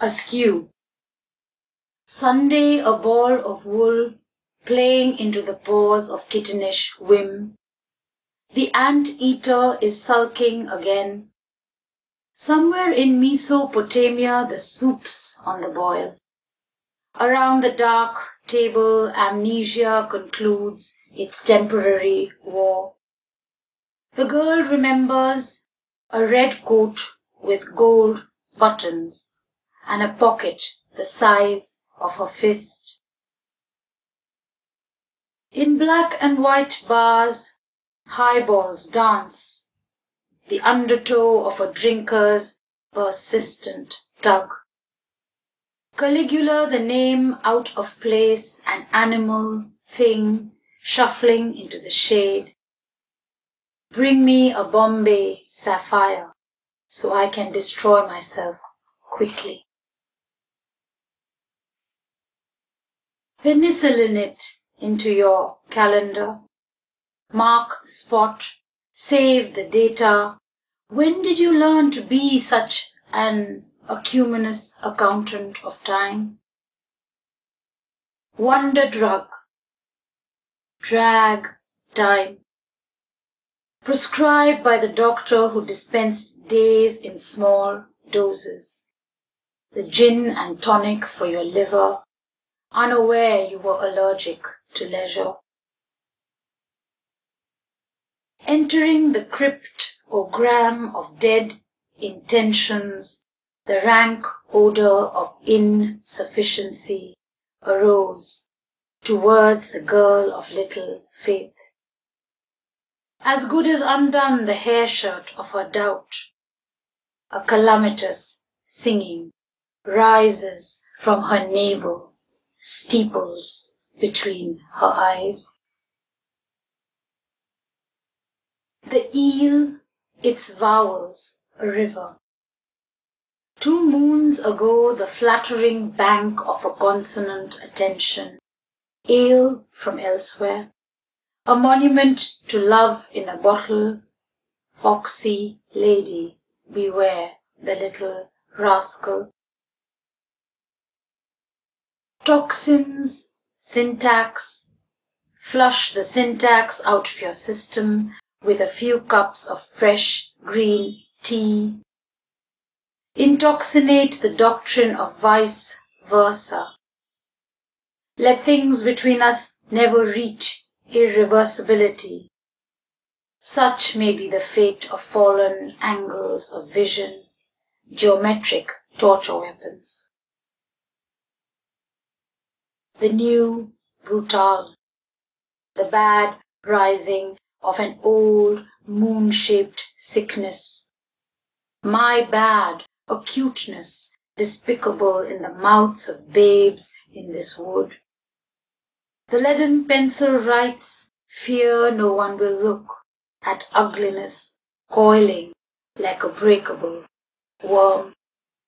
Askew. Sunday a ball of wool playing into the paws of kittenish whim. The ant-eater is sulking again. Somewhere in Mesopotamia the soup's on the boil. Around the dark table amnesia concludes its temporary war. The girl remembers a red coat with gold buttons and a pocket the size of her fist. In black and white bars, highballs dance, the undertow of a drinker's persistent tug. Caligula, the name out of place, an animal, thing, shuffling into the shade. Bring me a Bombay sapphire so I can destroy myself quickly. Penicillin it into your calendar. Mark the spot, save the data. When did you learn to be such an acuminous accountant of time? Wonder drug. Drag time. Prescribed by the doctor who dispensed days in small doses. The gin and tonic for your liver, unaware you were allergic to leisure. Entering the cryptogram of dead intentions, the rank odor of insufficiency arose towards the girl of little faith. As good as undone the hair shirt of her doubt, a calamitous singing rises from her navel, steeples between her eyes. The eel, its vowels, a river. 2 moons ago the flattering bank of a consonant attention, ale from elsewhere, a monument to love in a bottle, foxy lady, beware the little rascal. Toxins, syntax, flush the syntax out of your system with a few cups of fresh green tea. Intoxinate the doctrine of vice versa. Let things between us never reach irreversibility. Such may be the fate of fallen angles of vision, geometric torture weapons. The new brutal, the bad rising of an old moon-shaped sickness. My bad acuteness, despicable in the mouths of babes in this wood. The leaden pencil writes, fear no one will look at ugliness coiling like a breakable worm.